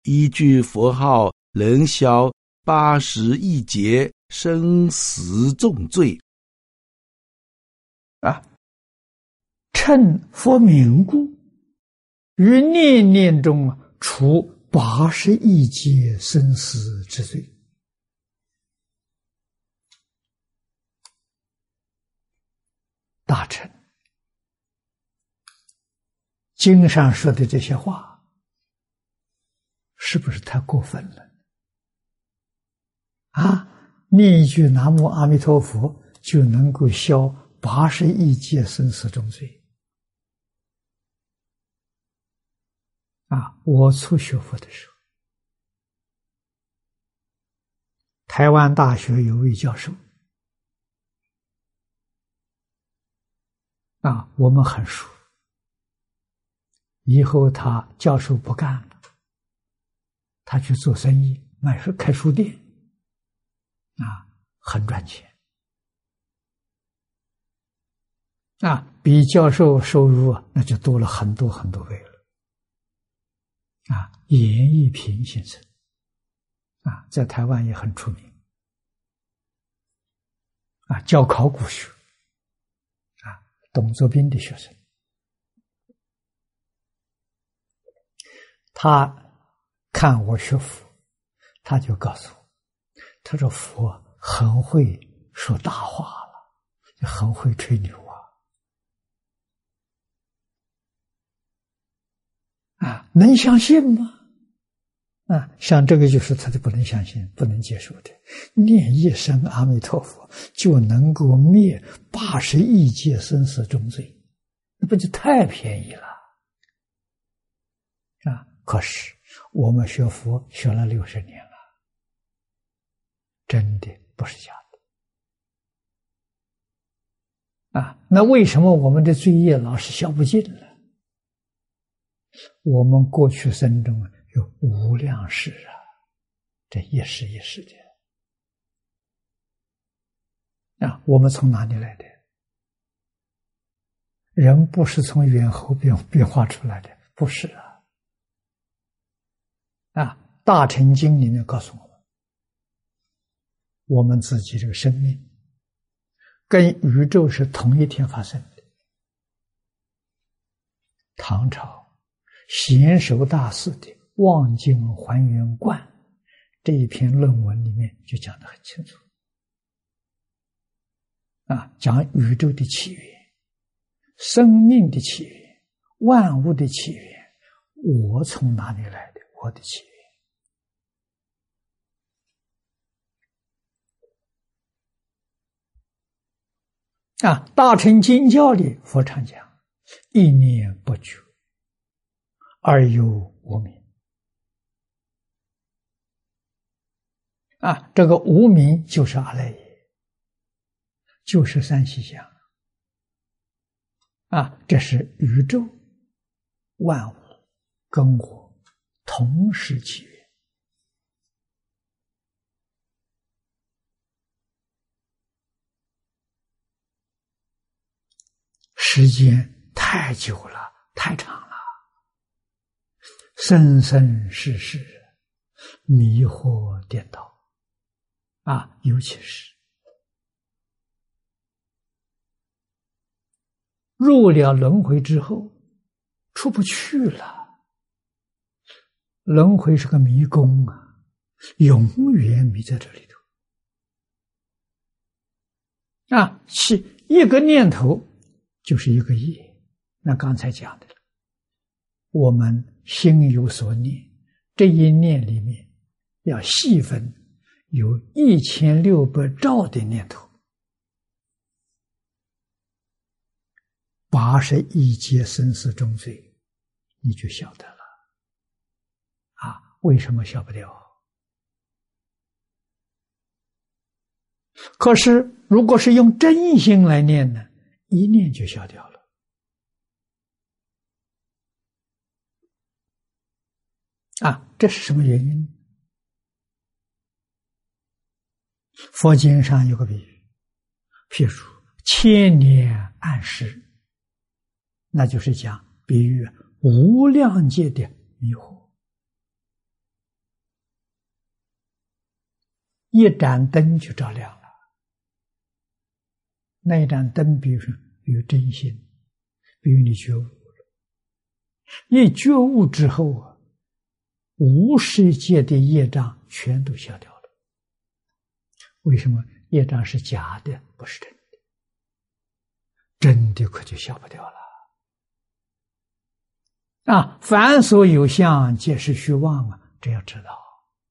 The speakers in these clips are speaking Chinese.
一句佛号能消80亿劫生死重罪。 趁佛名故，于念念中除80亿劫生死之罪。大臣，经上说的这些话，是不是太过分了？念一句南无阿弥陀佛就能够消80亿劫生死重罪。我初学佛的时候，台湾大学有位教授，我们很熟。以后他教授不干了，他去做生意，开书店，很赚钱，比教授收入那就多了很多很多倍了。严一平先生，在台湾也很出名，教考古学，董作宾的学生。他看我学佛，他就告诉我，他说佛很会说大话了，就很会吹牛能相信吗？像这个就是他就不能相信，不能接受的。念一声阿弥陀佛就能够灭80亿劫生死重罪，那不就太便宜了？可是我们学佛学了60年了，真的不是假的。那为什么我们的罪业老是消不尽呢？我们过去生中有无量世这一世一世的。我们从哪里来的？人不是从猿猴变化出来的，不是大乘经里面告诉我们，我们自己这个生命跟宇宙是同一天发生的。唐朝贤首大师的《望经还原观》这一篇论文里面就讲得很清楚，讲宇宙的起源、生命的起源、万物的起源，我从哪里来的？我的起源。大乘经教里佛常讲，一念不觉，而有无明。这个无明就是阿赖耶，就是三细相。这是宇宙万物跟我同时起源。时间太久了，太长了，生生世世迷惑颠倒尤其是入了轮回之后出不去了。轮回是个迷宫永远迷在这里头一个念头就是一个业。那刚才讲的，我们心有所念，这一念里面要细分，有1600兆的念头，80亿劫生死重罪，你就晓得了为什么消不掉？可是如果是用真心来念呢，一念就消掉了。这是什么原因？佛经上有个比喻，譬如千年暗时，那就是讲比喻无量劫的迷惑。 一盏灯就照亮了。那一盏灯，比如说有真心，比如你觉悟了，一觉悟之后啊，无世界的业障全都消掉了。为什么？业障是假的，不是真的。真的可就消不掉了。凡所有相，皆是虚妄啊！这要知道。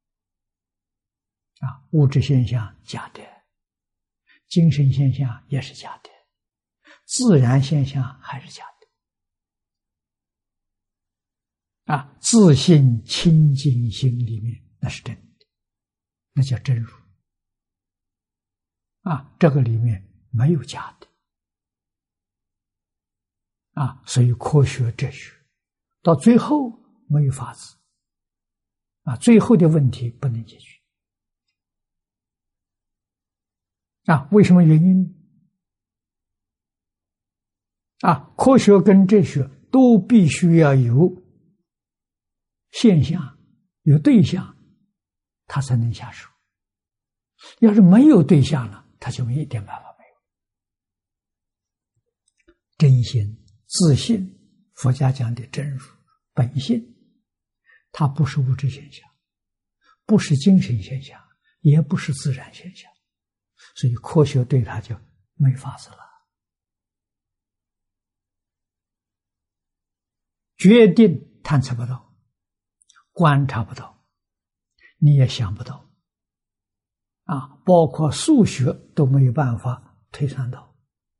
物质现象假的，精神现象也是假的，自然现象还是假的。自信清净心里面那是真的，那叫真如。这个里面没有假的。所以科学哲学到最后没有法子。最后的问题不能解决。为什么原因？科学跟哲学都必须要有现象，有对象，它才能下手。要是没有对象了，它就一点办法没有。真心、自信，佛家讲的真如、本性，它不是物质现象，不是精神现象，也不是自然现象，所以科学对它就没法子了。决定探测不到，观察不到，你也想不到。包括数学都没有办法推算到。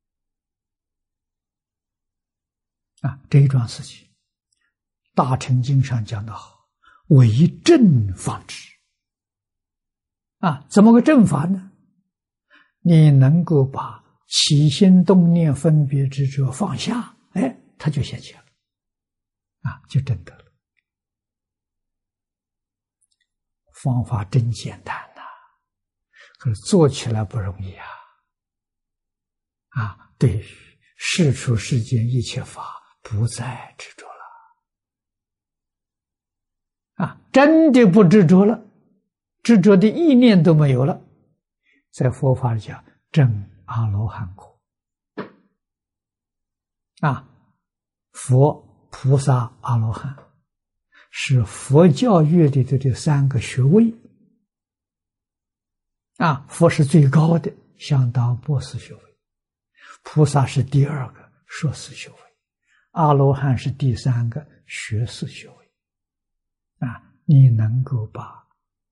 这一桩事情，大乘经上讲得好，为正方知。怎么个正法呢？你能够把起心动念分别执着放下，它就现前了，就真得了。方法真简单呐，可是做起来不容易对于世出世间一切法不再执着了。真的不执着了，执着的意念都没有了，在佛法里讲证阿罗汉果。佛、菩萨、阿罗汉是佛教乐里的这三个学位。佛是最高的，相当博士学位；菩萨是第二个，硕士学位；阿罗汉是第三个，学士学位。你能够把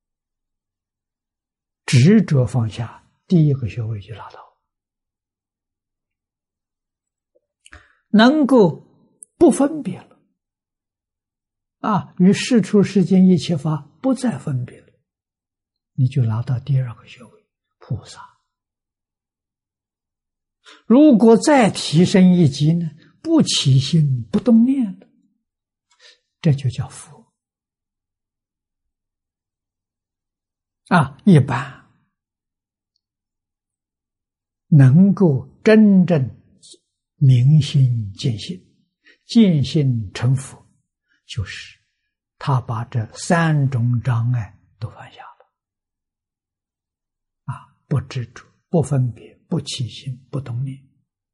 执着放下，第一个学位就拿到，能够不分别了，与世出世间一切法不再分别了，你就拿到第二个学位，菩萨。如果再提升一级呢，不起心不动念了，这就叫佛。一般能够真正明心见性，见性成佛，就是他把这三种障碍都放下了。不执着，不分别，不起心，不动念，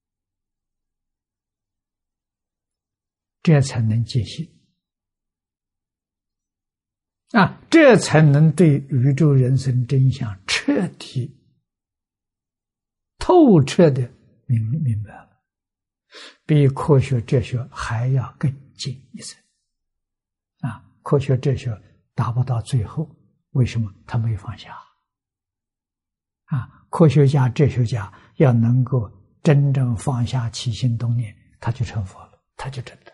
这才能见性。这才能对宇宙人生真相彻底透彻的明白了，比科学哲学还要更进一层。科学哲学达不到最后，为什么？他没放下。科学家、哲学家要能够真正放下起心动念，他就成佛了，他就真的。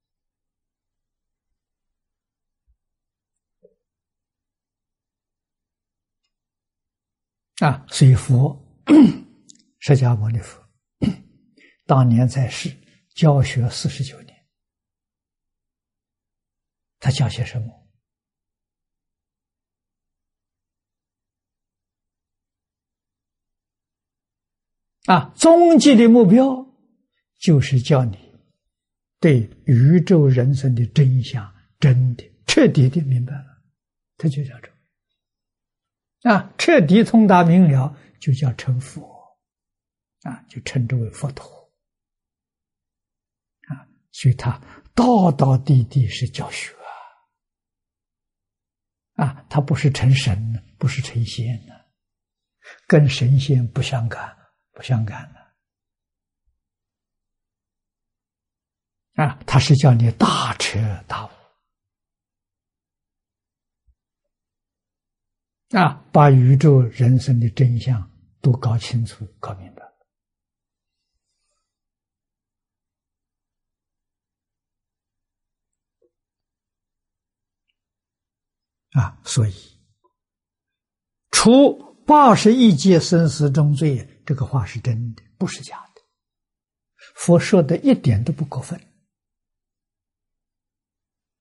所以佛释迦牟尼佛当年在世教学49年，他教些什么？终极的目标就是叫你对宇宙人生的真相真的彻底的明白了，他就叫这彻底通达明了，就叫成佛，就称之为佛陀。所以他道道地地是教学他不是成神，不是成仙跟神仙不相干，不相干他是叫你大彻大悟把宇宙人生的真相都搞清楚、搞明白所以除81劫生死重罪，这个话是真的，不是假的。佛说的一点都不过分。